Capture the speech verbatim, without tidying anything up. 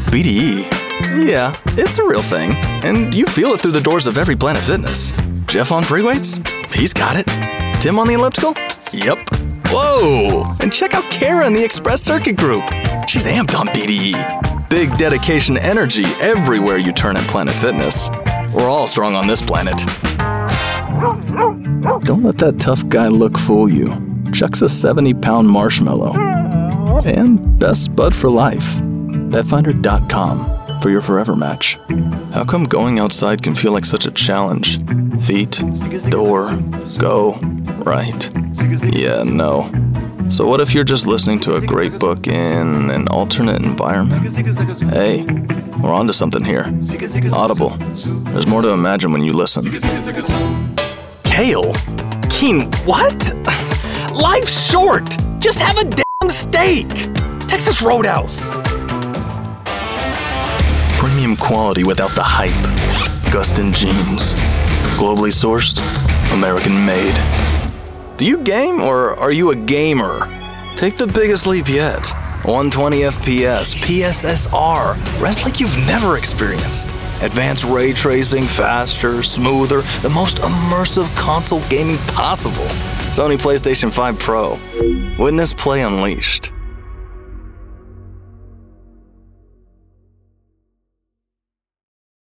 B D E? Yeah, it's a real thing, and you feel it through the doors of every Planet Fitness. Jeff on free weights? He's got it. Tim on the elliptical? Yep. Whoa! And check out Kara in the Express Circuit Group. She's amped on B D E. Big dedication energy everywhere you turn at Planet Fitness. We're all strong on this planet. Don't let that tough guy look fool you. Chuck's a seventy-pound marshmallow. And best bud for life. Petfinder dot com for your forever match. How come going outside can feel like such a challenge? Feet, door, go, right. Yeah, no. So what if you're just listening to a great book in an alternate environment? Hey, we're onto something here. Audible. There's more to imagine when you listen. Kale? Keen, what? Life's short. Just have a damn steak. Texas Roadhouse. Premium quality without the hype. Gustin jeans. Globally sourced. American made. Do you game or are you a gamer? Take the biggest leap yet. one twenty F P S, P S S R, rest like you've never experienced. Advanced ray tracing, faster, smoother, the most immersive console gaming possible. Sony PlayStation five Pro. Witness Play Unleashed.